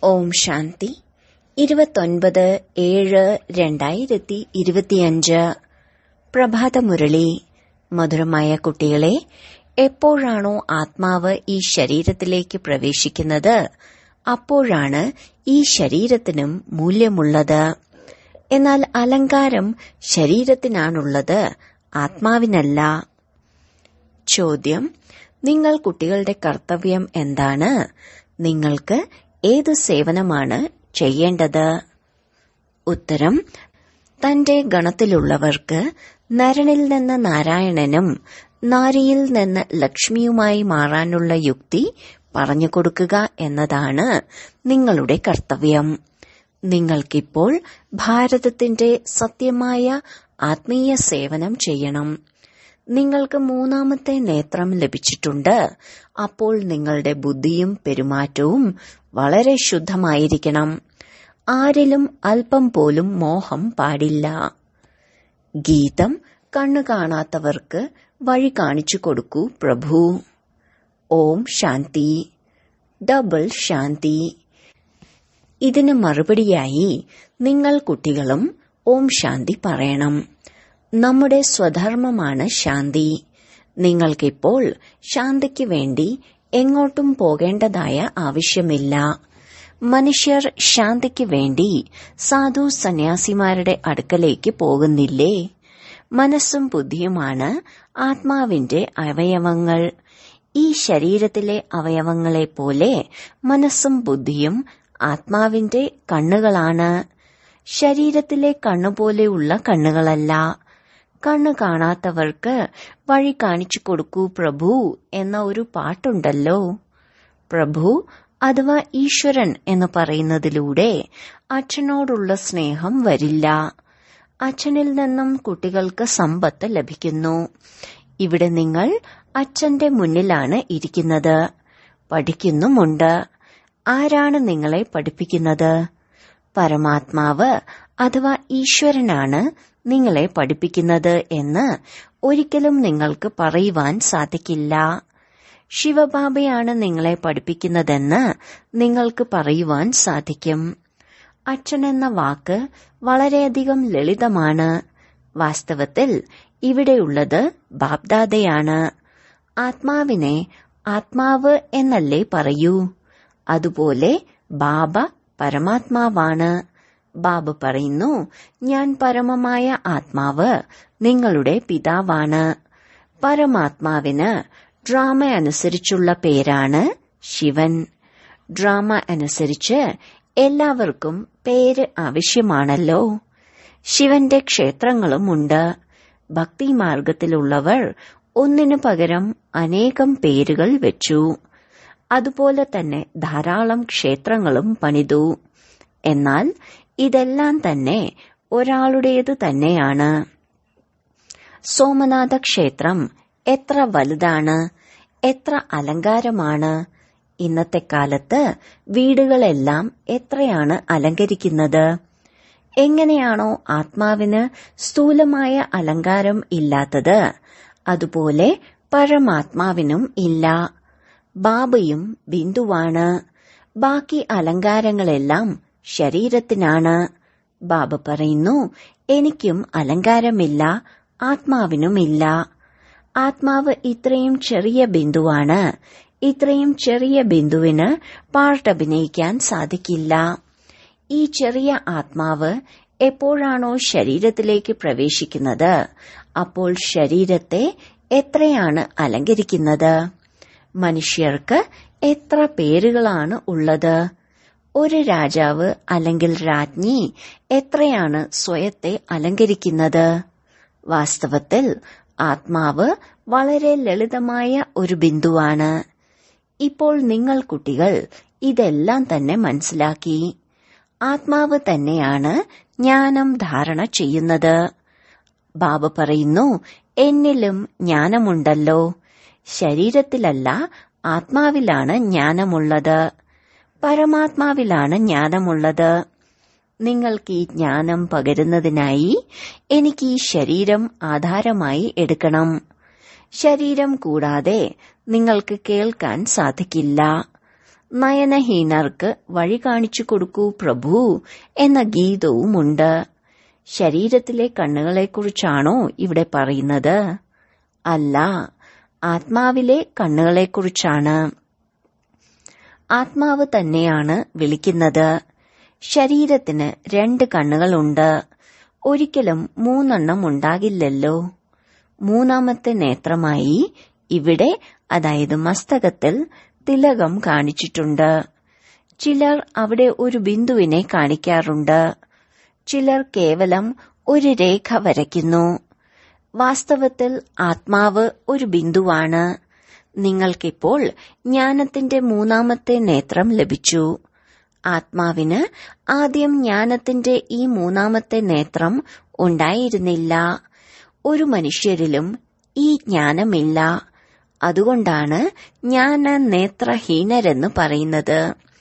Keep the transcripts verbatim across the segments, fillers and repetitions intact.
ഓം ശാന്തി. ഇരുപത്തൊൻപത് ഏഴ് രണ്ടായിരത്തി ഇരുപത്തിയഞ്ച്. പ്രഭാതമുരളി. മധുരമായ കുട്ടികളെ, എപ്പോഴാണോ ആത്മാവ് ഈ ശരീരത്തിലേക്ക് പ്രവേശിക്കുന്നത് അപ്പോഴാണ് ഈ ശരീരത്തിനും മൂല്യമുള്ളത്. എന്നാൽ അലങ്കാരം ശരീരത്തിനാണുള്ളത്, ആത്മാവിനല്ല. ചോദ്യം: നിങ്ങൾ കുട്ടികളുടെ കർത്തവ്യം എന്താണ്? നിങ്ങൾക്ക് ഏത് സേവനമാണ് ചെയ്യേണ്ടത്? ഉത്തരം: തന്റെ ഗണത്തിലുള്ളവർക്ക് നരനിൽ നിന്ന് നാരായണനും നാരിയിൽ നിന്ന് ലക്ഷ്മിയുമായി മാറാനുള്ള യുക്തി പറഞ്ഞു കൊടുക്കുക എന്നതാണ് നിങ്ങളുടെ കർത്തവ്യം. നിങ്ങൾക്കിപ്പോൾ ഭാരതത്തിന്റെ സത്യമായ ആത്മീയ സേവനം ചെയ്യണം. നിങ്ങൾക്ക് മൂന്നാമത്തെ നേത്രം ലഭിച്ചിട്ടുണ്ട്. അപ്പോൾ നിങ്ങളുടെ ബുദ്ധിയും പെരുമാറ്റവും വളരെ ശുദ്ധമായിരിക്കണം. ആരിലും അല്പം പോലും മോഹം പാടില്ല. ഗീതം: കണ്ണു കാണാത്തവർക്ക് വഴി കാണിച്ചു കൊടുക്കൂ പ്രഭു. ഓം ശാന്തി. ഡബിൾ ശാന്തി. ഇതിന് മറുപടിയായി നിങ്ങൾ കുട്ടികളും ഓം ശാന്തി പറയണം. നമ്മുടെ സ്വധർമ്മമാണ് ശാന്തി. നിങ്ങൾക്കിപ്പോൾ ശാന്തിക്ക് വേണ്ടി എങ്ങോട്ടും പോകേണ്ടതായ ആവശ്യമില്ല. മനുഷ്യർ ശാന്തിക്ക് വേണ്ടി സാധു സന്യാസിമാരുടെ അടുക്കലേക്ക് പോകുന്നില്ലേ? മനസ്സും ബുദ്ധിയുമാണ് ആത്മാവിന്റെ അവയവങ്ങൾ. ഈ ശരീരത്തിലെ അവയവങ്ങളെ പോലെ മനസ്സും ബുദ്ധിയും ആത്മാവിന്റെ കണ്ണുകളാണ്. ശരീരത്തിലെ കണ്ണുപോലെയുള്ള കണ്ണുകളല്ല. കണ്ണു കാണാത്തവർക്ക് വഴി കാണിച്ചു കൊടുക്കൂ പ്രഭു എന്ന ഒരു പാട്ടുണ്ടല്ലോ. പ്രഭു അഥവാ ഈശ്വരൻ എന്ന് പറയുന്നതിലൂടെ അച്ഛനോടുള്ള സ്നേഹം വരില്ല. അച്ഛനിൽ നിന്നും കുട്ടികൾക്ക് സമ്പത്ത് ലഭിക്കുന്നു. ഇവിടെ നിങ്ങൾ അച്ഛന്റെ മുന്നിലാണ് ഇരിക്കുന്നത്, പഠിക്കുന്നുമുണ്ട്. ആരാണ് നിങ്ങളെ പഠിപ്പിക്കുന്നത്? പരമാത്മാവ് അഥവാ ഈശ്വരനാണ് നിങ്ങളെ പഠിപ്പിക്കുന്നത് എന്ന് ഒരിക്കലും നിങ്ങൾക്ക് പറയുവാൻ സാധിക്കില്ല. ശിവബാബയാണ് നിങ്ങളെ പഠിപ്പിക്കുന്നതെന്ന് നിങ്ങൾക്ക് പറയുവാൻ സാധിക്കും. അച്ഛൻ എന്ന വാക്ക് വളരെയധികം ലളിതമാണ്. വാസ്തവത്തിൽ ഇവിടെയുള്ളത് ബാബ്ദാദയാണ്. ആത്മാവിനെ ആത്മാവ് എന്നല്ലേ പറയൂ? അതുപോലെ ബാബ പരമാത്മാവാണ്. ബാബ പറയുന്നു, ഞാൻ പരമമായ ആത്മാവ് നിങ്ങളുടെ പിതാവാണ്. പരമാത്മാവിന് ഡ്രാമ അനുസരിച്ചുള്ള പേരാണ് ശിവൻ. ഡ്രാമ അനുസരിച്ച് എല്ലാവർക്കും പേര് ആവശ്യമാണല്ലോ. ശിവന്റെ ക്ഷേത്രങ്ങളുമുണ്ട്. ഭക്തിമാർഗത്തിലുള്ളവർ ഒന്നിനു പകരം അനേകം പേരുകൾ വെച്ചു. അതുപോലെ തന്നെ ധാരാളം ക്ഷേത്രങ്ങളും പണിതു. എന്നാൽ ഇതെല്ലാം തന്നെ ഒരാളുടേത് തന്നെയാണ്. സോമനാഥ ക്ഷേത്രം എത്ര വലുതാണ്, എത്ര അലങ്കാരമാണ്. ഇന്നത്തെ കാലത്ത് വീടുകളെല്ലാം എത്രയാണ് അലങ്കരിക്കുന്നത്. എങ്ങനെയാണോ ആത്മാവിന് സ്ഥൂലമായ അലങ്കാരം ഇല്ലാത്തത്, അതുപോലെ പരമാത്മാവിനും ഇല്ല. ബാബയും ബിന്ദുവാണ്. ബാക്കി അലങ്കാരങ്ങളെല്ലാം ശരീരത്തിനാണ്. ബാബ പറയുന്നു, എനിക്കും അലങ്കാരമില്ല, ആത്മാവിനുമില്ല. ആത്മാവ് ഇത്രയും ചെറിയ ബിന്ദുവാണ്. ഇത്രയും ചെറിയ ബിന്ദുവിന് പാട്ടഭിനയിക്കാൻ സാധിക്കില്ല. ഈ ചെറിയ ആത്മാവ് എപ്പോഴാണോ ശരീരത്തിലേക്ക് പ്രവേശിക്കുന്നത് അപ്പോൾ ശരീരത്തെ എത്രയാണ് അലങ്കരിക്കുന്നത്. മനുഷ്യർക്ക് എത്ര പേരുകളാണ് ഉള്ളത്. ഒരു രാജാവ് അല്ലെങ്കിൽ രാജ്ഞി എത്രയാണ് സ്വയത്തെ അലങ്കരിക്കുന്നത്. വാസ്തവത്തിൽ ആത്മാവ് വളരെ ലളിതമായ ഒരു ബിന്ദുവാണ്. ഇപ്പോൾ നിങ്ങൾ കുട്ടികൾ ഇതെല്ലാം തന്നെ മനസ്സിലാക്കി. ആത്മാവ് തന്നെയാണ് ജ്ഞാനം ധാരണ ചെയ്യുന്നത്. ബാബ പറയുന്നു, എന്നിലും ജ്ഞാനമുണ്ടല്ലോ. ശരീരത്തിലല്ല, ആത്മാവിലാണ് ജ്ഞാനമുള്ളത്. പരമാത്മാവിലാണ് ജ്ഞാനമുള്ളത്. നിങ്ങൾക്ക് ഈ ജ്ഞാനം പകരുന്നതിനായി എനിക്ക് ഈ ശരീരം ആധാരമായി എടുക്കണം. ശരീരം കൂടാതെ നിങ്ങൾക്ക് കേൾക്കാൻ സാധിക്കില്ല. നയനഹീനർക്ക് വഴി കാണിച്ചു കൊടുക്കൂ പ്രഭു എന്ന ഗീതവുമുണ്ട്. ശരീരത്തിലെ കണ്ണുകളെക്കുറിച്ചാണോ ഇവിടെ പറയുന്നത്? അല്ല, ആത്മാവിലെ കണ്ണുകളെക്കുറിച്ചാണ്. ആത്മാവ് തന്നെയാണ് വിളിക്കുന്നത്. ശരീരത്തിന് രണ്ട് കണ്ണുകളുണ്ട്. ഒരിക്കലും മൂന്നെണ്ണം ഉണ്ടാകില്ലല്ലോ. മൂന്നാമത്തെ നേത്രമായി ഇവിടെ, അതായത് മസ്തകത്തിൽ തിലകം കാണിച്ചിട്ടുണ്ട്. ചിലർ അവിടെ ഒരു ബിന്ദുവിനെ കാണിക്കാറുണ്ട്. ചിലർ കേവലം ഒരു രേഖ വരയ്ക്കുന്നു. വാസ്തവത്തിൽ ആത്മാവ് ഒരു ബിന്ദുവാണ്. നിങ്ങൾക്കിപ്പോൾ ജ്ഞാനത്തിന്റെ മൂന്നാമത്തെ നേത്രം ലഭിച്ചു. ആത്മാവിന് ആദ്യം ജ്ഞാനത്തിന്റെ ഈ മൂന്നാമത്തെ നേത്രം ഉണ്ടായിരുന്നില്ല. ഒരു മനുഷ്യരിലും ഈ ജ്ഞാനമില്ല. അതുകൊണ്ടാണ് ജ്ഞാന നേത്രഹീനരെന്ന് പറയുന്നത്.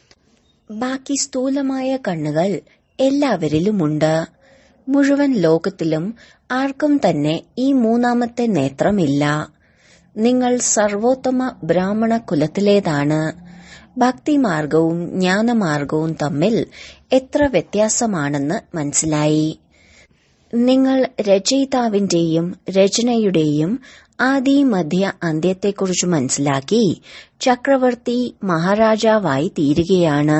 ബാക്കി സ്ഥൂലമായ കണ്ണുകൾ എല്ലാവരിലുമുണ്ട്. മുഴുവൻ ലോകത്തിലും ആർക്കും തന്നെ ഈ മൂന്നാമത്തെ നേത്രമില്ല. നിങ്ങൾ സർവോത്തമ ബ്രാഹ്മണ കുലത്തിലേതാണ്. ഭക്തിമാർഗവും ജ്ഞാനമാർഗവും തമ്മിൽ എത്ര വ്യത്യാസമാണെന്ന് മനസ്സിലായി. നിങ്ങൾ രചയിതാവിന്റെയും രചനയുടെയും ആദി മധ്യ അന്ത്യത്തെക്കുറിച്ച് മനസ്സിലാക്കി ചക്രവർത്തി മഹാരാജാവായി തീരുകയാണ്.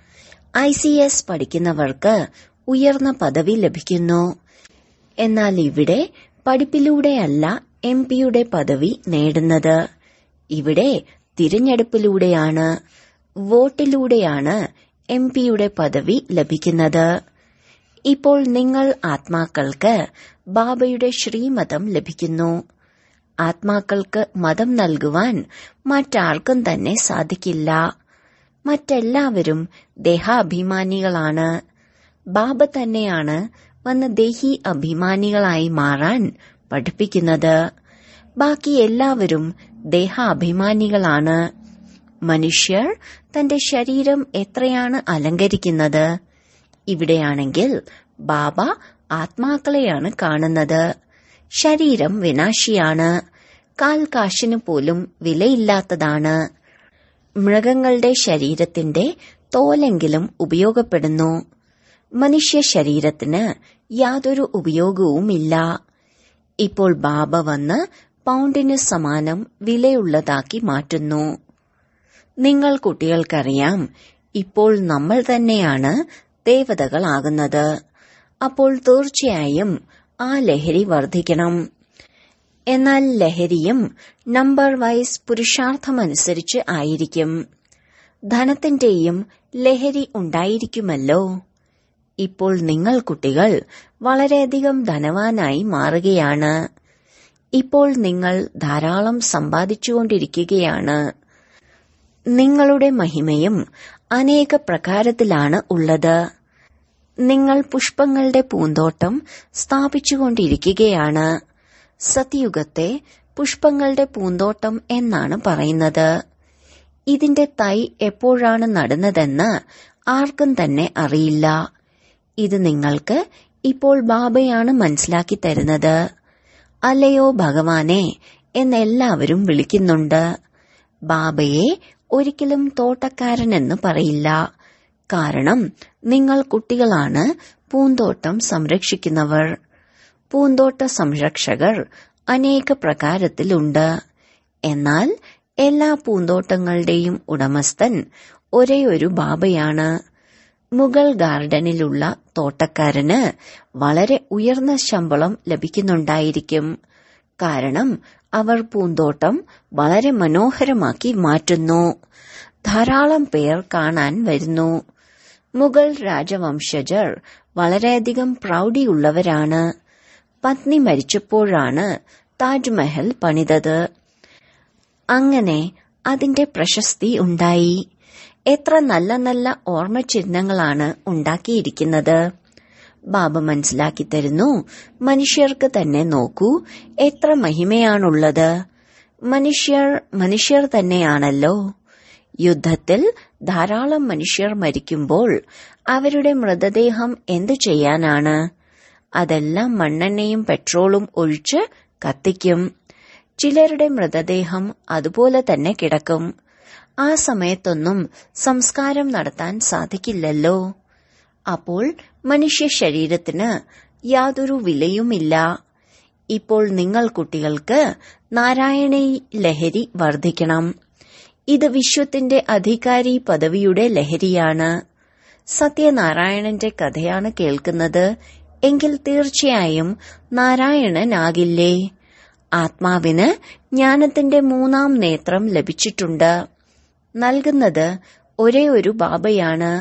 ഐ സി എസ് പഠിക്കുന്നവർക്ക് ഉയർന്ന പദവി ലഭിക്കുന്നു. എന്നാൽ ഇവിടെ പഠിപ്പിലൂടെയല്ല എം പിയുടെ പദവി നേടുന്നത്. ഇവിടെ തിരഞ്ഞെടുപ്പിലൂടെയാണ്, വോട്ടിലൂടെയാണ് എം പിയുടെ പദവി ലഭിക്കുന്നത്. ഇപ്പോൾ നിങ്ങൾ ആത്മാക്കൾക്ക് ബാബയുടെ ശ്രീമതം ലഭിക്കുന്നു. ആത്മാക്കൾക്ക് മതം നൽകുവാൻ മറ്റാർക്കും തന്നെ സാധിക്കില്ല. മറ്റെല്ലാവരും ദേഹാഭിമാനികളാണ്. ബാബ തന്നെയാണ് വന്ന് ദേഹി അഭിമാനികളായി മാറാൻ പഠിപ്പിക്കുന്നത്. ബാക്കി എല്ലാവരും ദേഹാഭിമാനികളാണ്. മനുഷ്യർ തന്റെ ശരീരം എത്രയാണ് അലങ്കരിക്കുന്നത്. ഇവിടെയാണെങ്കിൽ ബാബ ആത്മാക്കളെയാണ് കാണുന്നത്. ശരീരം വിനാശിയാണ്. കാൽ കാശിനു പോലും വിലയില്ലാത്തതാണ്. മൃഗങ്ങളുടെ ശരീരത്തിന്റെ തോലെങ്കിലും ഉപയോഗപ്പെടുന്നു. മനുഷ്യ ശരീരത്തിന് യാതൊരു ഉപയോഗവുമില്ല. ഇപ്പോൾ ബാബ വന്ന് പൗണ്ടിന് സമാനം വിലയുള്ളതാക്കി മാറ്റുന്നു. നിങ്ങൾ കുട്ടികൾക്കറിയാം, ഇപ്പോൾ നമ്മൾ തന്നെയാണ് ദേവതകളാകുന്നത്. അപ്പോൾ തീർച്ചയായും ആ ലഹരി വർദ്ധിക്കണം. എന്നാൽ ലഹരിയും നമ്പർ വൈസ് പുരുഷാർത്ഥമനുസരിച്ച് ആയിരിക്കും. ധനത്തിന്റെയും ലഹരി ഉണ്ടായിരിക്കുമല്ലോ. ഇപ്പോൾ നിങ്ങൾ കുട്ടികൾ വളരെയധികം ധനവാനായി മാറുകയാണ്. ഇപ്പോൾ നിങ്ങൾ ധാരാളം സമ്പാദിച്ചുകൊണ്ടിരിക്കുകയാണ്. നിങ്ങളുടെ മഹിമയും അനേക പ്രകാരത്തിലാണ് ഉള്ളത്. നിങ്ങൾ പുഷ്പങ്ങളുടെ പൂന്തോട്ടം സ്ഥാപിച്ചുകൊണ്ടിരിക്കുകയാണ്. സത്യുഗത്തെ പുഷ്പങ്ങളുടെ പൂന്തോട്ടം എന്നാണ് പറയുന്നത്. ഇതിന്റെ തൈ എപ്പോഴാണ് നടുന്നതെന്ന് ആർക്കും തന്നെ അറിയില്ല. ഇത് നിങ്ങൾക്ക് ഇപ്പോൾ ബാബയാണ് മനസ്സിലാക്കി തരുന്നത്. അല്ലയോ ഭഗവാനെ എന്നെല്ലാവരും വിളിക്കുന്നുണ്ട്. ബാബയെ ഒരിക്കലും തോട്ടക്കാരനെന്ന് പറയില്ല. കാരണം നിങ്ങൾ കുട്ടികളാണ് പൂന്തോട്ടം സംരക്ഷിക്കുന്നവർ. പൂന്തോട്ട സംരക്ഷകർ അനേക പ്രകാരത്തിലുണ്ട്. എന്നാൽ എല്ലാ പൂന്തോട്ടങ്ങളുടെയും ഉടമസ്ഥൻ ഒരേയൊരു ബാബയാണ്. മുഗൾ ഗാർഡനിലുള്ള തോട്ടക്കാരന് വളരെ ഉയർന്ന ശമ്പളം ലഭിക്കുന്നുണ്ടായിരിക്കും. കാരണം അവർ പൂന്തോട്ടം വളരെ മനോഹരമാക്കി മാറ്റുന്നു. ധാരാളം പേർ കാണാൻ വരുന്നു. മുഗൾ രാജവംശജർ വളരെയധികം പ്രൗഢിയുള്ളവരാണ്. പത്നി മരിച്ചപ്പോഴാണ് താജ്മഹൽ പണിതത്. അങ്ങനെ അതിന്റെ പ്രശസ്തി ഉണ്ടായി. എത്ര നല്ല നല്ല ഓർമ്മചിഹ്നങ്ങളാണ് ഉണ്ടാക്കിയിരിക്കുന്നത്. ബാബ മനസ്സിലാക്കി തരുന്നു, മനുഷ്യർക്ക് തന്നെ നോക്കൂ എത്ര മഹിമയാണുള്ളത്. മനുഷ്യർ മനുഷ്യർ തന്നെയാണല്ലോ. യുദ്ധത്തിൽ ധാരാളം മനുഷ്യർ മരിക്കുമ്പോൾ അവരുടെ മൃതദേഹം എന്തു ചെയ്യാനാണ്? അതെല്ലാം മണ്ണെണ്ണയും പെട്രോളും ഒഴിച്ച് കത്തിക്കും. ചിലരുടെ മൃതദേഹം അതുപോലെ തന്നെ കിടക്കും. ആ സമയത്തൊന്നും സംസ്കാരം നടത്താൻ സാധിക്കില്ലല്ലോ. അപ്പോൾ മനുഷ്യ ശരീരത്തിന് യാതൊരു വിലയുമില്ല. ഇപ്പോൾ നിങ്ങൾ കുട്ടികൾക്ക് നാരായണീ ലഹരി വർദ്ധിക്കണം. ഇത് വിശ്വത്തിന്റെ അധികാരി പദവിയുടെ ലഹരിയാണ്. സത്യനാരായണന്റെ കഥയാണ് കേൾക്കുന്നത് എങ്കിൽ തീർച്ചയായും നാരായണനാകില്ലേ? ആത്മാവിന് ജ്ഞാനത്തിന്റെ മൂന്നാം നേത്രം ലഭിച്ചിട്ടുണ്ട്. നൽകുന്നത് ഒരേ ഒരു ബാബയാണ്.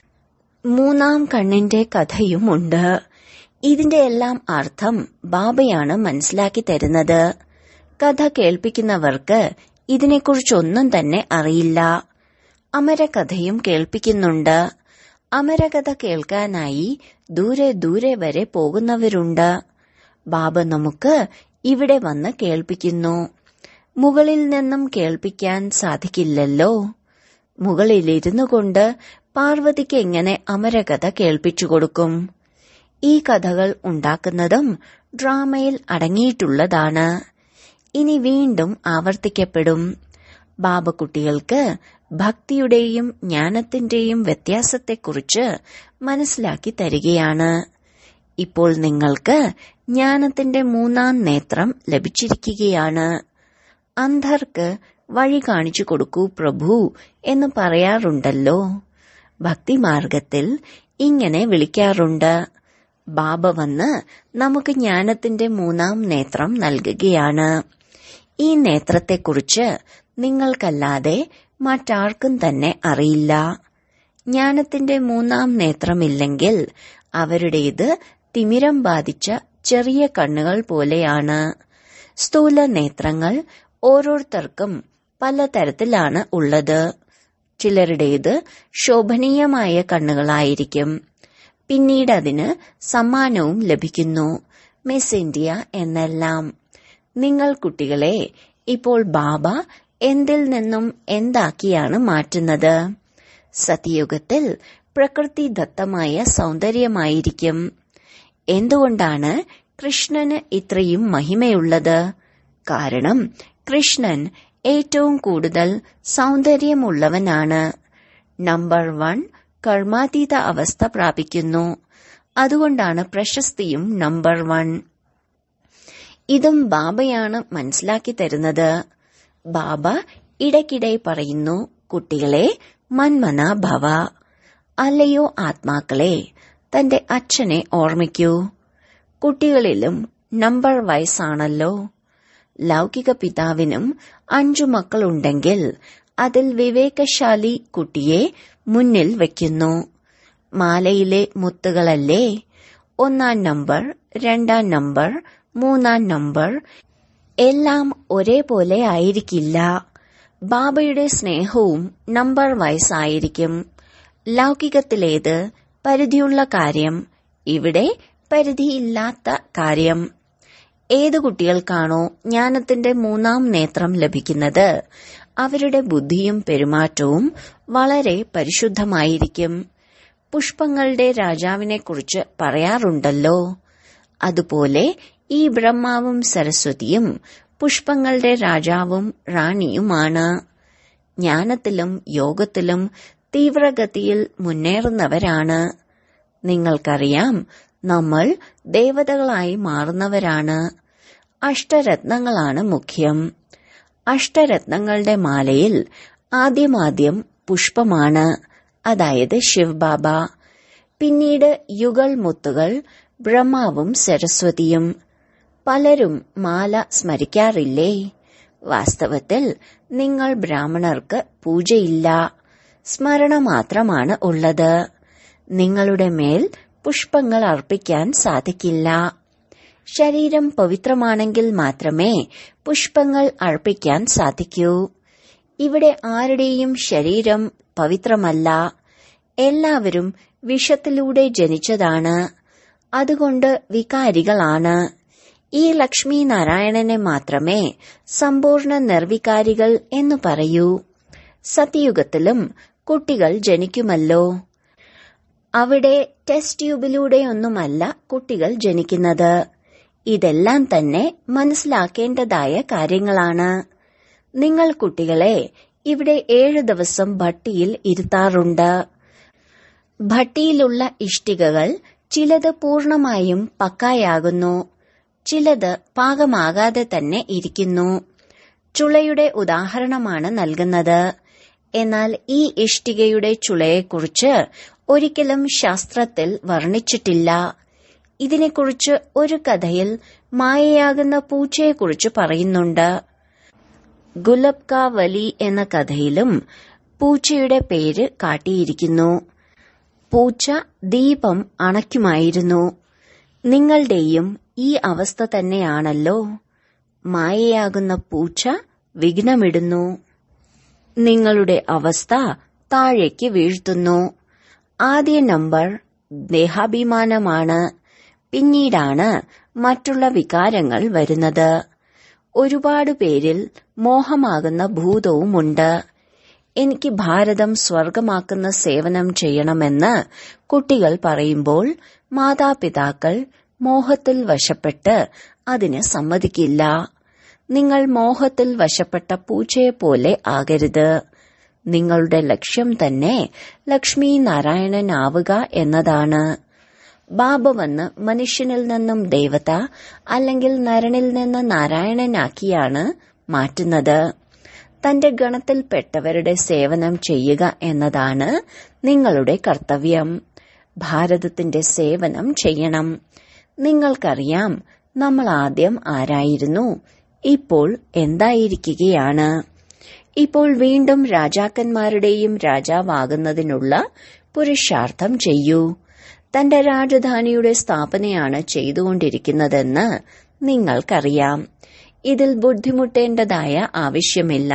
മൂന്നാം കണ്ണിന്റെ കഥയുമുണ്ട്. ഇതിന്റെ എല്ലാം അർത്ഥം ബാബയാണ് മനസ്സിലാക്കി തരുന്നത്. കഥ കേൾപ്പിക്കുന്നവർക്ക് ഇതിനെക്കുറിച്ചൊന്നും തന്നെ അറിയില്ല. അമരകഥയും കേൾപ്പിക്കുന്നുണ്ട്. അമരകഥ കേൾക്കാനായി ദൂരെ ദൂരെ വരെ പോകുന്നവരുണ്ട്. ബാബ നമുക്ക് ഇവിടെ വന്ന് കേൾപ്പിക്കുന്നു. മുകളിൽ നിന്നും കേൾപ്പിക്കാൻ സാധിക്കില്ലല്ലോ. മുകളിലിരുന്നു കൊണ്ട് പാർവതിക്ക് എങ്ങനെ അമരകഥ കേൾപ്പിച്ചു കൊടുക്കും? ഈ കഥകൾ ഉണ്ടാക്കുന്നതും ഡ്രാമയിൽ അടങ്ങിയിട്ടുള്ളതാണ്. ഇനി വീണ്ടും ആവർത്തിക്കപ്പെടും. ബാബ കുട്ടികൾക്ക് ഭക്തിയുടെയും ജ്ഞാനത്തിന്റെയും വ്യത്യാസത്തെക്കുറിച്ച് മനസ്സിലാക്കി തരികയാണ്. ഇപ്പോൾ നിങ്ങൾക്ക് ജ്ഞാനത്തിന്റെ മൂന്നാം നേത്രം ലഭിച്ചിരിക്കുകയാണ്. അന്ധർക്ക് വഴി കാണിച്ചു കൊടുക്കൂ പ്രഭു എന്ന് പറയാറുണ്ടല്ലോ. ഭക്തിമാർഗത്തിൽ ഇങ്ങനെ വിളിക്കാറുണ്ട്. ബാബ വന്ന് നമുക്ക് ജ്ഞാനത്തിന്റെ മൂന്നാം നേത്രം നൽകുകയാണ്. ഈ നേത്രത്തെക്കുറിച്ച് നിങ്ങൾക്കല്ലാതെ മറ്റാർക്കും തന്നെ അറിയില്ല. ജ്ഞാനത്തിന്റെ മൂന്നാം നേത്രമില്ലെങ്കിൽ അവരുടേത് തിമിരം ബാധിച്ച ചെറിയ കണ്ണുകൾ പോലെയാണ്. സ്ഥൂല നേത്രങ്ങൾ ഓരോരുത്തർക്കും പലതരത്തിലാണ് ഉള്ളത്. ചിലരുടേത് ശോഭനീയമായ കണ്ണുകളായിരിക്കും. പിന്നീട് അതിന് സമ്മാനവും ലഭിക്കുന്നു, മിസ് ഇന്ത്യ എന്നെല്ലാം. നിങ്ങൾ കുട്ടികളെ ഇപ്പോൾ ബാബ എന്തിൽ നിന്നും എന്താക്കിയാണ് മാറ്റുന്നത്? സത്യയുഗത്തിൽ പ്രകൃതിദത്തമായ സൗന്ദര്യമായിരിക്കും. എന്തുകൊണ്ടാണ് കൃഷ്ണന് ഇത്രയും മഹിമയുള്ളത്? കാരണം കൃഷ്ണൻ ഏറ്റവും കൂടുതൽ സൗന്ദര്യമുള്ളവനാണ്. നമ്പർ വൺ കർമാതീത അവസ്ഥ പ്രാപിക്കുന്നു. അതുകൊണ്ടാണ് പ്രശസ്തിയും നമ്പർ വൺ. ഇതും ബാബയാണ് മനസ്സിലാക്കി തരുന്നത്. ബാബ ഇടയ്ക്കിടെ പറയുന്നു, കുട്ടികളെ മന്മന ഭവ. അല്ലയോ ആത്മാക്കളെ, തന്റെ അച്ഛനെ ഓർമ്മിക്കൂ. കുട്ടികളിലും നമ്പർ വയസ്സാണല്ലോ. ലൗകിക പിതാവിനും അഞ്ചു മക്കളുണ്ടെങ്കിൽ അതിൽ വിവേകശാലി കുട്ടിയെ മുന്നിൽ വയ്ക്കുന്നു. മാലയിലെ മുത്തുകളല്ലേ? ഒന്നാം നമ്പർ, രണ്ടാം നമ്പർ, മൂന്നാം നമ്പർ എല്ലാം ഒരേപോലെ ആയിരിക്കില്ല. ബാബയുടെ സ്നേഹവും നമ്പർ വയസ്സായിരിക്കും. ലൗകികത്തിലേത് പരിധിയുള്ള കാര്യം, ഇവിടെ പരിധിയില്ലാത്ത കാര്യം. ഏതു കുട്ടികൾക്കാണോ ജ്ഞാനത്തിന്റെ മൂന്നാം നേത്രം ലഭിക്കുന്നത് അവരുടെ ബുദ്ധിയും പെരുമാറ്റവും വളരെ പരിശുദ്ധമായിരിക്കും. പുഷ്പങ്ങളുടെ രാജാവിനെക്കുറിച്ച് പറയാറുണ്ടല്ലോ. അതുപോലെ ഈ ബ്രഹ്മാവും സരസ്വതിയും പുഷ്പങ്ങളുടെ രാജാവും റാണിയുമാണ്. ജ്ഞാനത്തിലും യോഗത്തിലും തീവ്രഗതിയിൽ മുന്നേറുന്നവരാണ്. നിങ്ങൾക്കറിയാം, നമ്മൾ ദേവതകളായി മാറുന്നവരാണ്. അഷ്ടരത്നങ്ങളാണ് മുഖ്യം. അഷ്ടരത്നങ്ങളുടെ മാലയിൽ ആദ്യമാദ്യം പുഷ്പമാണ്, അതായത് ശിവബാബ. പിന്നീട് യുഗൾ മുത്തുകൾ ബ്രഹ്മാവും സരസ്വതിയും. പലരും മാല സ്മരിക്കാറില്ലേ? വാസ്തവത്തിൽ നിങ്ങൾ ബ്രാഹ്മണർക്ക് പൂജയില്ല, സ്മരണ മാത്രമാണ് ഉള്ളത്. നിങ്ങളുടെ മേൽ പുഷ്പങ്ങൾ അർപ്പിക്കാൻ സാധിക്കില്ല. ശരീരം പവിത്രമാണെങ്കിൽ മാത്രമേ പുഷ്പങ്ങൾ അർപ്പിക്കാൻ സാധിക്കൂ. ഇവിടെ ആരുടെയും ശരീരം പവിത്രമല്ല. എല്ലാവരും വിഷത്തിലൂടെ ജനിച്ചതാണ്. അതുകൊണ്ട് വികാരികളാണ്. ഈ ലക്ഷ്മി നാരായണനെ മാത്രമേ സമ്പൂർണ്ണ നിർവികാരികൾ എന്നു പറയൂ. സത്യയുഗത്തിലും കുട്ടികൾ ജനിക്കുമല്ലോ. അവിടെ ടെസ്റ്റ് ട്യൂബിലൂടെയൊന്നുമല്ല കുട്ടികൾ ജനിക്കുന്നത്. ഇതെല്ലാം തന്നെ മനസ്സിലാക്കേണ്ടതായ കാര്യങ്ങളാണ്. നിങ്ങൾ കുട്ടികളെ ഇവിടെ ഏഴു ദിവസം ഭട്ടിയിൽ ഇരുത്താറുണ്ട്. ഭട്ടിയിലുള്ള ഇഷ്ടികകൾ ചിലത് പൂർണമായും പക്കായാകുന്നു, ചിലത് പാകമാകാതെ തന്നെ ഇരിക്കുന്നു. ചുളയുടെ ഉദാഹരണമാണ് നൽകുന്നത്. എന്നാൽ ഈ ഇഷ്ടികയുടെ ചുളയെക്കുറിച്ച് ഒരിക്കലും ശാസ്ത്രത്തിൽ വർണ്ണിച്ചിട്ടില്ല. ഇതിനെക്കുറിച്ച് ഒരു കഥയിൽ മായയാകുന്ന പൂച്ചയെക്കുറിച്ച് പറയുന്നുണ്ട്. ഗുലബ് കാ വലി എന്ന കഥയിലും പൂച്ചയുടെ പേര് കാട്ടിയിരിക്കുന്നു. പൂച്ച ദീപം അണയ്ക്കുമായിരുന്നു. നിങ്ങളുടെയും ഈ അവസ്ഥ തന്നെയാണല്ലോ. മായയാകുന്ന പൂച്ച വിഘ്നമിടുന്നു. നിങ്ങളുടെ അവസ്ഥ താഴേക്ക് വീഴ്ത്തുന്നു. ആദ്യ നമ്പർ ദേഹാഭിമാനമാണ്. പിന്നീടാണ് മറ്റുള്ള വികാരങ്ങൾ വരുന്നത്. ഒരുപാട് പേരിൽ മോഹമാകുന്ന ഭൂതവുമുണ്ട്. എനിക്ക് ഭാരതം സ്വർഗമാക്കുന്ന സേവനം ചെയ്യണമെന്ന് കുട്ടികൾ പറയുമ്പോൾ മാതാപിതാക്കൾ മോഹത്തിൽ വശപ്പെട്ട് അതിന് സമ്മതിക്കില്ല. നിങ്ങൾ മോഹത്തിൽ വശപ്പെട്ട പൂച്ചയെപ്പോലെ ആകരുത്. നിങ്ങളുടെ ലക്ഷ്യം തന്നെ ലക്ഷ്മി നാരായണനാവുക എന്നതാണ്. ബാബ വന്ന് മനുഷ്യനിൽ നിന്നും ദേവത അല്ലെങ്കിൽ നരനിൽ നിന്ന് നാരായണനാക്കിയാണ് മാറ്റുന്നത്. തന്റെ ഗണത്തിൽപ്പെട്ടവരുടെ സേവനം ചെയ്യുക എന്നതാണ് നിങ്ങളുടെ കർത്തവ്യം. ഭാരതത്തിന്റെ സേവനം ചെയ്യണം. നിങ്ങൾക്കറിയാം, നമ്മൾ ആദ്യം ആരായിരുന്നു, ഇപ്പോൾ എന്തായിരിക്കുകയാണ്. ഇപ്പോൾ വീണ്ടും രാജാക്കന്മാരുടെയും രാജാവാകുന്നതിനുള്ള പുരുഷാർത്ഥം ചെയ്യൂ. തന്റെ രാജധാനിയുടെ സ്ഥാപനയാണ് ചെയ്തുകൊണ്ടിരിക്കുന്നതെന്ന് നിങ്ങൾക്കറിയാം. ഇതിൽ ബുദ്ധിമുട്ടേണ്ടതായ ആവശ്യമില്ല.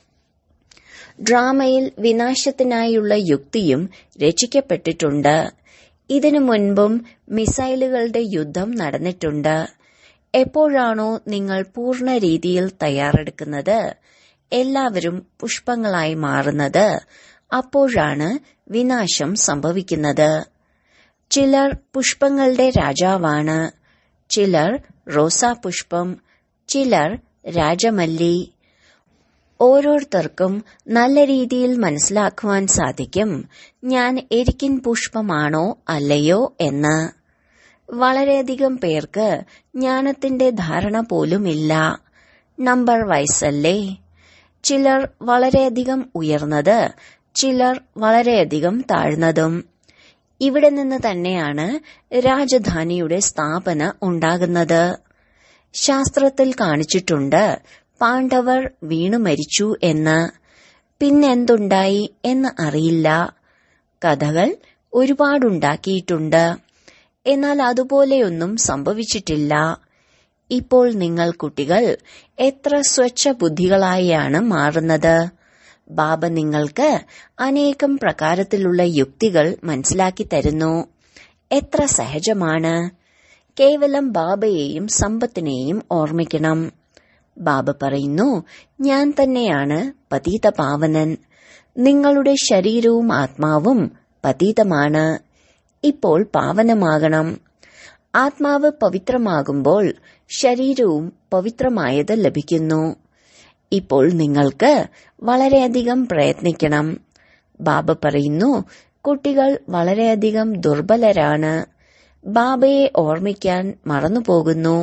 ഡ്രാമയിൽ വിനാശത്തിനായുള്ള യുക്തിയും രചിക്കപ്പെട്ടിട്ടുണ്ട്. ഇതിനു മുൻപും മിസൈലുകളുടെ യുദ്ധം നടന്നിട്ടുണ്ട്. എപ്പോഴാണോ നിങ്ങൾ പൂർണ്ണ രീതിയിൽ തയ്യാറെടുക്കുന്നത്, എല്ലാവരും പുഷ്പങ്ങളായി മാറുന്നത്, അപ്പോഴാണ് വിനാശം സംഭവിക്കുന്നത്. ചിലർ പുഷ്പങ്ങളുടെ രാജാവാണ്, ചിലർ റോസാപുഷ്പം, ചിലർ രാജമല്ലി. ഓരോരുത്തർക്കും നല്ല രീതിയിൽ മനസ്സിലാക്കുവാൻ സാധിക്കും ഞാൻ എരിക്കിൻ പുഷ്പമാണോ അല്ലയോ എന്ന്. വളരെയധികം പേർക്ക് ജ്ഞാനത്തിന്റെ ധാരണ പോലുമില്ല. നമ്പർ വൈസല്ലേ. ചിലർ വളരെയധികം ഉയർന്നത്, ചിലർ വളരെയധികം താഴ്ന്നതും. ഇവിടെ നിന്ന് തന്നെയാണ് രാജധാനിയുടെ സ്ഥാപന ഉണ്ടാകുന്നത്. ശാസ്ത്രത്തിൽ കാണിച്ചിട്ടുണ്ട് പാണ്ഡവർ വീണു മരിച്ചു എന്ന്. പിന്നെന്തുണ്ടായി എന്ന് അറിയില്ല. കഥകൾ ഒരുപാടുണ്ടാക്കിയിട്ടുണ്ട്. എന്നാൽ അതുപോലെയൊന്നും സംഭവിച്ചിട്ടില്ല. ഇപ്പോൾ നിങ്ങൾ കുട്ടികൾ എത്ര സ്വച്ഛ ബുദ്ധികളായാണ് മാറുന്നത്. ബാബ നിങ്ങൾക്ക് അനേകം പ്രകാരത്തിലുള്ള യുക്തികൾ മനസ്സിലാക്കി തരുന്നു. എത്ര സഹജമാണ്. കേവലം ബാബയെയും സമ്പത്തിനെയും ഓർമ്മിക്കണം. ബാബ പറയുന്നു, ഞാൻ തന്നെയാണ് പതീത പാവനൻ. നിങ്ങളുടെ ശരീരവും ആത്മാവും പതീതമാണ്. ഇപ്പോൾ പാവനമാകണം. ആത്മാവ് പവിത്രമാകുമ്പോൾ ശരീരവും പവിത്രമായത് ലഭിക്കുന്നു. ഇപ്പോൾ നിങ്ങൾക്ക് വളരെയധികം പ്രയത്നിക്കണം. ബാബ പറയുന്നു, കുട്ടികൾ വളരെയധികം ദുർബലരാണ്. ബാബയെ ഓർമ്മിക്കാൻ മറന്നുപോകുന്നു.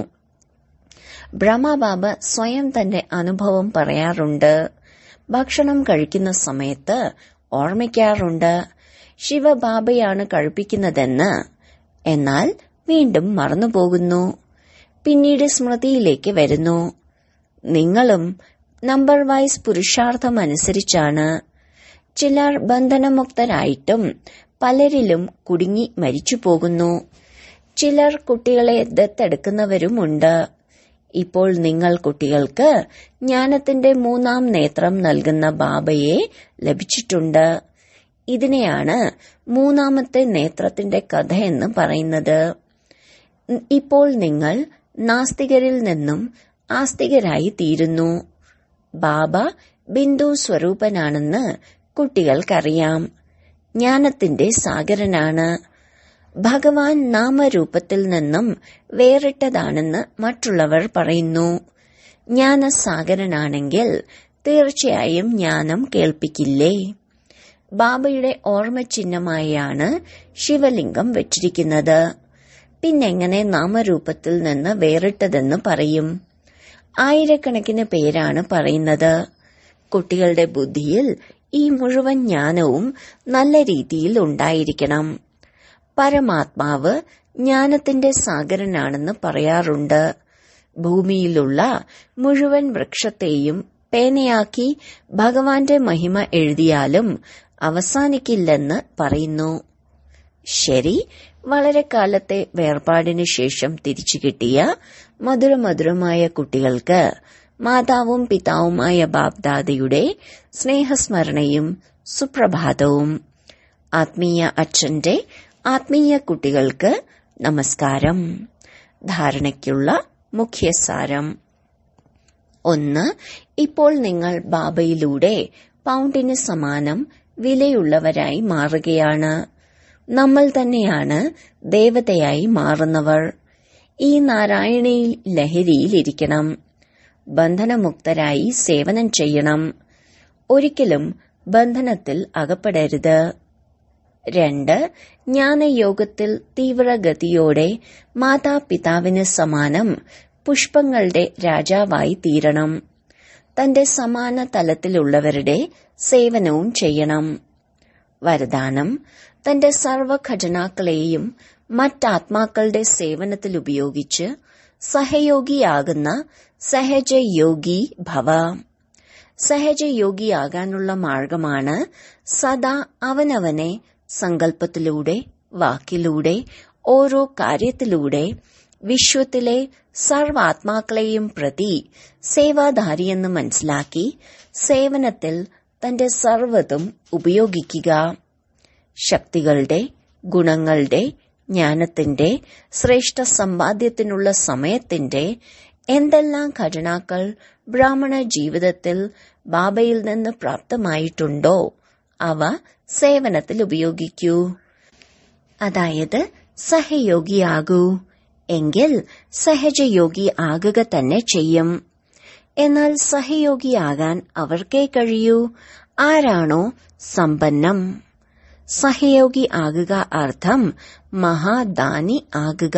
ബ്രഹ്മബാബ സ്വയം തന്റെ അനുഭവം പറയാറുണ്ട്. ഭക്ഷണം കഴിക്കുന്ന സമയത്ത് ഓർമ്മിക്കാറുണ്ട് ശിവബാബയാണ് കഴിപ്പിക്കുന്നതെന്ന്. എന്നാൽ വീണ്ടും മറന്നുപോകുന്നു. പിന്നീട് സ്മൃതിയിലേക്ക് വരുന്നു. നിങ്ങളും നമ്പർ വൈസ് പുരുഷാർത്ഥമനുസരിച്ചാണ്. ചിലർ ബന്ധനമുക്തരായിട്ടും പലരിലും കുടുങ്ങി മരിച്ചു പോകുന്നു. ചിലർ കുട്ടികളെ ദത്തെടുക്കുന്നവരുമുണ്ട്. ഇപ്പോൾ നിങ്ങൾ കുട്ടികൾക്ക് ജ്ഞാനത്തിന്റെ മൂന്നാം നേത്രം നൽകുന്ന ബാബയെ ലഭിച്ചിട്ടുണ്ട്. ഇതിനെയാണ് മൂന്നാമത്തെ നേത്രത്തിന്റെ കഥയെന്ന് പറയുന്നത്. ഇപ്പോൾ നിങ്ങൾ നാസ്തികരിൽ നിന്നും ആസ്തികരായി തീരുന്നു. ബാബ ബിന്ദു സ്വരൂപനാണെന്ന് കുട്ടികൾക്കറിയാം. ജ്ഞാനത്തിന്റെ സാഗരനാണ്. ഭഗവാൻ നാമരൂപത്തിൽ നിന്നും വേറിട്ടതാണെന്ന് മറ്റുള്ളവർ പറയുന്നു. ജ്ഞാനസാഗരനാണെങ്കിൽ തീർച്ചയായും ജ്ഞാനം കേൾപ്പിക്കില്ലേ? ബാബയുടെ ഓർമ്മചിഹ്നമായാണ് ശിവലിംഗം വെച്ചിരിക്കുന്നത്. പിന്നെങ്ങനെ നാമരൂപത്തിൽ നിന്ന് വേറിട്ടതെന്ന് പറയും? ആയിരക്കണക്കിന് പേരാണ് പറയുന്നത്. കുട്ടികളുടെ ബുദ്ധിയിൽ ഈ മുഴുവൻ ജ്ഞാനവും നല്ല രീതിയിൽ ഉണ്ടായിരിക്കണം. പരമാത്മാവ് ജ്ഞാനത്തിന്റെ സാഗരനാണെന്ന് പറയാറുണ്ട്. ഭൂമിയിലുള്ള മുഴുവൻ വൃക്ഷത്തെയും പേനയാക്കി ഭഗവാന്റെ മഹിമ എഴുതിയാലും അവസാനിക്കില്ലെന്ന് പറയുന്നു. ശരി, വളരെ കാലത്തെ വേർപാടിനു ശേഷം തിരിച്ചു കിട്ടിയ മധുരമധുരമായ കുട്ടികൾക്ക് മാതാവും പിതാവുമായ ബാബ്ദാദയുടെ സ്നേഹസ്മരണയും സുപ്രഭാതവും. ആത്മീയ അച്ഛന്റെ ആത്മീയ കുട്ടികൾക്ക് നമസ്കാരം. ധാരണയ്ക്കുള്ള മുഖ്യസാരം. ഒന്ന്, ഇപ്പോൾ നിങ്ങൾ ബാബയിലൂടെ പൗണ്ടിന് സമാനം വിലയുള്ളവരായി മാറുകയാണ്. നമ്മൾ തന്നെയാണ് ദേവതയായി മാറുന്നവർ. ഈ നാരായണീ ലഹരിയിലിരിക്കണം. ബന്ധനമുക്തരായി സേവനം ചെയ്യണം. ഒരിക്കലും ബന്ധനത്തിൽ അകപ്പെടരുത്. രണ്ട്, ജ്ഞാനയോഗത്തിൽ തീവ്രഗതിയോടെ മാതാപിതാവിന് സമാനം പുഷ്പങ്ങളുടെ രാജാവായി തീരണം. തന്റെ സമാന തലത്തിലുള്ളവരുടെ സേവനവും ചെയ്യണം. വരദാനം: തന്റെ സർവ്വ ഖജനാക്കളെയും മറ്റാത്മാക്കളുടെ സേവനത്തിലുപയോഗിച്ച് സഹയോഗിയാകുന്ന സഹജയോഗി ഭവ. സഹജയോഗിയാകാനുള്ള മാർഗമാണ് സദാ അവനവനെ സങ്കല്പത്തിലൂടെ, വാക്കിലൂടെ, ഓരോ കാര്യത്തിലൂടെ വിശ്വത്തിലെ സർവാത്മാക്കളെയും പ്രതി സേവാധാരിയെന്ന് മനസ്സിലാക്കി സേവനത്തിൽ തന്റെ സർവ്വതും ഉപയോഗിക്കുക. ശക്തികളുടെ, ഗുണങ്ങളുടെ, ജ്ഞാനത്തിന്റെ, ശ്രേഷ്ഠ സമ്പാദ്യത്തിനുള്ള സമയത്തിന്റെ എന്തെല്ലാം ഖജനാക്കൾ ബ്രാഹ്മണ ജീവിതത്തിൽ ബാബയിൽ നിന്ന് പ്രാപ്തമായിട്ടുണ്ടോ അവ സേവനത്തിൽ ഉപയോഗിക്കൂ. അതായത് സഹയോഗിയാകൂ. എങ്കിൽ സഹജയോഗി ആകുക തന്നെ ചെയ്യും. എന്നാൽ സഹയോഗിയാകാൻ അവർക്കേ കഴിയൂ ആരാണോ സമ്പന്നം. സഹയോഗി ആകുക അർത്ഥം മഹാദാനി ആകുക.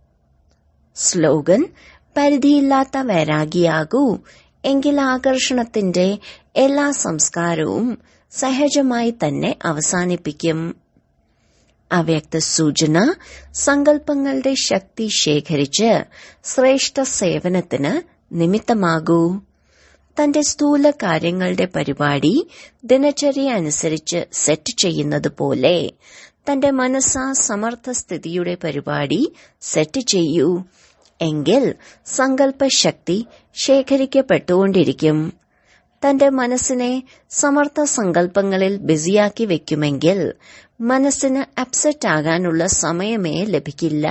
സ്ലോഗൻ: പരിധിയില്ലാത്ത വൈരാഗിയാകൂ. എങ്കിൽ ആകർഷണത്തിന്റെ എല്ലാ സംസ്കാരവും സഹജമായി തന്നെ അവസാനിപ്പിക്കും. അവ്യക്ത സൂചന: സങ്കല്പങ്ങളുടെ ശക്തി ശേഖരിച്ച് ശ്രേഷ്ഠ സേവനത്തിന് നിമിത്തമാകൂ. തന്റെ സ്ഥൂല കാര്യങ്ങളുടെ പരിപാടി ദിനചര്യ അനുസരിച്ച് സെറ്റ് ചെയ്യുന്നത് പോലെ തന്റെ മനസ്സാ സമർത്ഥ സ്ഥിതിയുടെ പരിപാടി സെറ്റ് ചെയ്യൂ. എങ്കിൽ സങ്കല്പശക്തി ശേഖരിക്കപ്പെട്ടുകൊണ്ടിരിക്കും. തന്റെ മനസ്സിനെ സമർത്ഥ സങ്കല്പങ്ങളിൽ ബിസിയാക്കി വെക്കുമെങ്കിൽ മനസ്സിന് അപ്സെറ്റ് ആകാനുള്ള സമയമേ ലഭിക്കില്ല.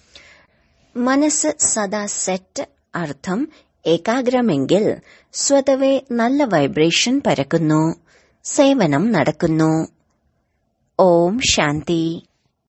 മനസ്സ് സദാ സെറ്റ് അർത്ഥം ഏകാഗ്രമെങ്കിൽ സ്വതവേ നല്ല വൈബ്രേഷൻ പരക്കുന്നു. സേവനം നടക്കുന്നു. ഓം ശാന്തി.